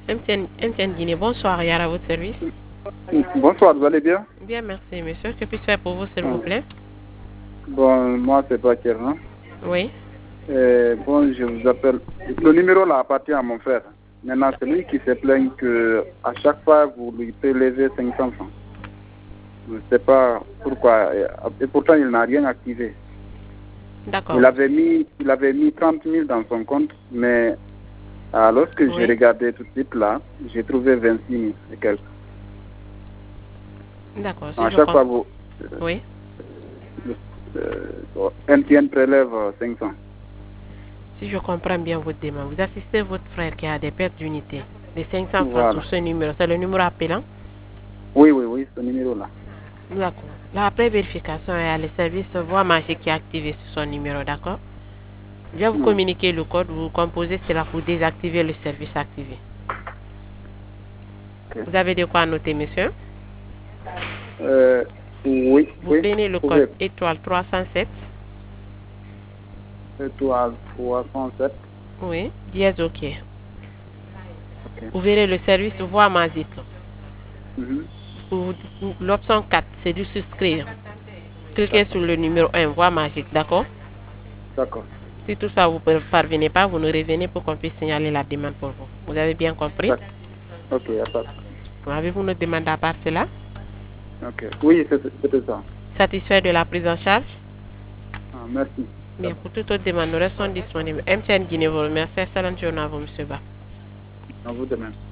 MTN Guinée, bonsoir, Yara, à votre service. Bonsoir, vous allez bien? Bien, merci, monsieur. Que puis-je faire pour vous, s'il vous plaît? Bon, moi, c'est Bakir, non? Oui. Bon, je vous appelle. Le numéro là appartient à mon frère. Maintenant, c'est lui qui se plaint que à chaque fois, vous lui prélevez 500 francs. Je ne sais pas pourquoi. Et pourtant, il n'a rien activé. D'accord. Il avait mis 30 000 dans son compte, mais lorsque j'ai regardé tout de suite là, j'ai trouvé 26 000 et quelques. D'accord. À chaque fois, vous. Oui. MTN prélève 500. Si je comprends bien votre demande, vous assistez votre frère qui a des pertes d'unité de 500 francs Voilà. sur ce numéro. C'est le numéro appelant? Oui, ce numéro-là. D'accord. Là, après vérification, il y a le service Voix Magique qui est activé sur son numéro, d'accord? Je vais vous communiquer le code, vous composez cela pour désactiver le service activé. Okay. Vous avez de quoi noter, monsieur? Oui. Vous prenez le code étoile 307. Étoile 307. Oui, dièse OK. Vous verrez le service Voix Magique. L'option 4, c'est de souscrire. Cliquez sur le numéro 1, Voix Magique, d'accord? D'accord. Si tout ça vous ne parvenez pas, vous nous revenez pour qu'on puisse signaler la demande pour vous. Vous avez bien compris? Ok, il n'y a pas. Avez-vous une demande à part cela? Ok. Oui, c'était ça. Satisfait de la prise en charge? Merci. Bien, pour toute autre demande, nous restons disponibles. MTN Guinée vous remercie. Excellente journée à vous, monsieur Ba. À vous de même.